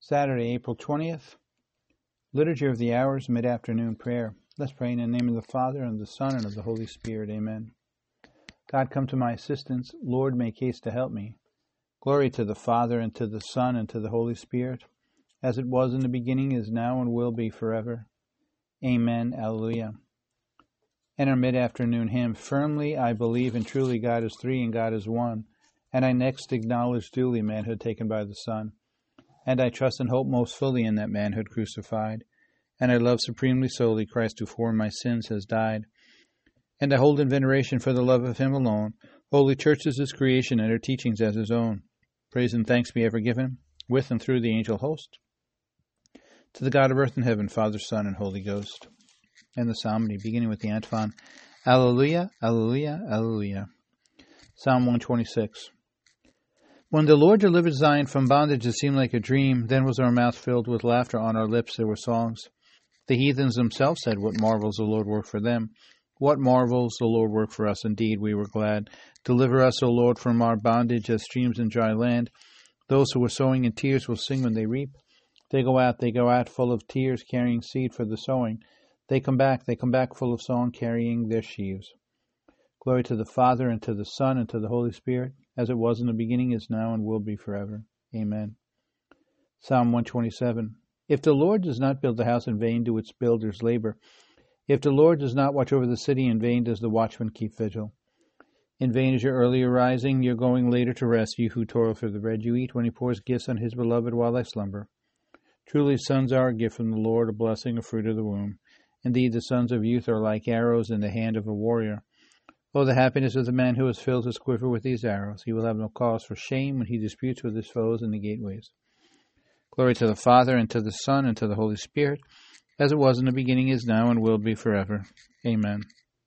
Saturday, April 20th, Liturgy of the Hours, Mid-Afternoon Prayer. Let's pray in the name of the Father, and of the Son, and of the Holy Spirit. Amen. God, come to my assistance. Lord, make haste to help me. Glory to the Father, and to the Son, and to the Holy Spirit, as it was in the beginning, is now, and will be forever. Amen. Alleluia. In our mid-afternoon hymn, firmly I believe and truly God is three and God is one, and I next acknowledge duly manhood taken by the Son. And I trust and hope most fully in that manhood crucified. And I love supremely solely Christ who for my sins has died. And I hold in veneration for the love of him alone Holy Church as his creation and her teachings as his own. Praise and thanks be ever given, with and through the angel host, to the God of earth and heaven, Father, Son, and Holy Ghost. And the psalmody, beginning with the antiphon, Alleluia, Alleluia, Alleluia. Psalm 126. When the Lord delivered Zion from bondage, it seemed like a dream. Then was our mouth filled with laughter, on our lips there were songs. The heathens themselves said, what marvels the Lord worked for them. What marvels the Lord worked for us. Indeed, we were glad. Deliver us, O Lord, from our bondage as streams in dry land. Those who were sowing in tears will sing when they reap. They go out full of tears, carrying seed for the sowing. They come back full of song, carrying their sheaves. Glory to the Father, and to the Son, and to the Holy Spirit, as it was in the beginning, is now, and will be forever. Amen. Psalm 127. If the Lord does not build the house, in vain do its builders labor. If the Lord does not watch over the city, in vain does the watchman keep vigil. In vain is your early arising, your going later to rest, you who toil for the bread you eat, when he pours gifts on his beloved while I slumber. Truly sons are a gift from the Lord, a blessing, a fruit of the womb. Indeed, the sons of youth are like arrows in the hand of a warrior. Oh, the happiness of the man who has filled his quiver with these arrows. He will have no cause for shame when he disputes with his foes in the gateways. Glory to the Father, and to the Son, and to the Holy Spirit, as it was in the beginning, is now, and will be forever. Amen.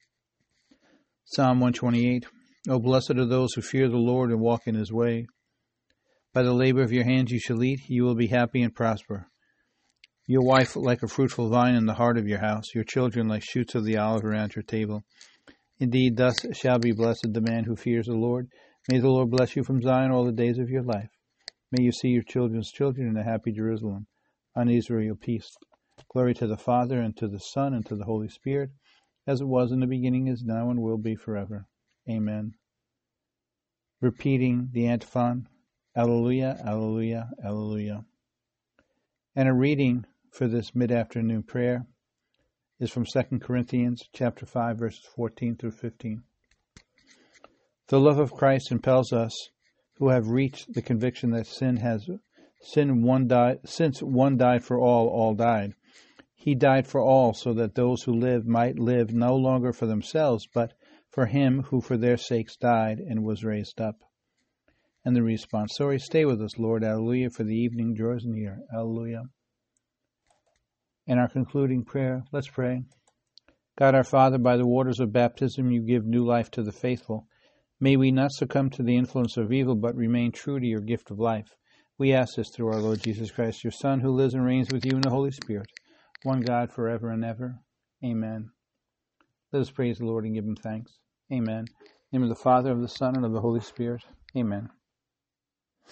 Psalm 128. O blessed are those who fear the Lord and walk in his way. By the labor of your hands you shall eat, you will be happy and prosper. Your wife like a fruitful vine in the heart of your house, your children like shoots of the olive around your table. Indeed, thus shall be blessed the man who fears the Lord. May the Lord bless you from Zion all the days of your life. May you see your children's children in a happy Jerusalem. On Israel peace. Glory to the Father, and to the Son, and to the Holy Spirit, as it was in the beginning, is now, and will be forever. Amen. Repeating the antiphon, Alleluia, Alleluia, Alleluia. And a reading for this mid-afternoon prayer is from 2 Corinthians chapter 5, verses 14 through 15. The love of Christ impels us, who have reached the conviction that since one died for all died. He died for all, so that those who live might live no longer for themselves, but for him who for their sakes died and was raised up. And the response, sorry, stay with us, Lord, Alleluia, for the evening draws near. Alleluia. In our concluding prayer, let's pray. God our Father, by the waters of baptism you give new life to the faithful. May we not succumb to the influence of evil, but remain true to your gift of life. We ask this through our Lord Jesus Christ, your Son, who lives and reigns with you in the Holy Spirit, one God forever and ever. Amen. Let us praise the Lord and give him thanks. Amen. In the name of the Father, of the Son, and of the Holy Spirit. Amen.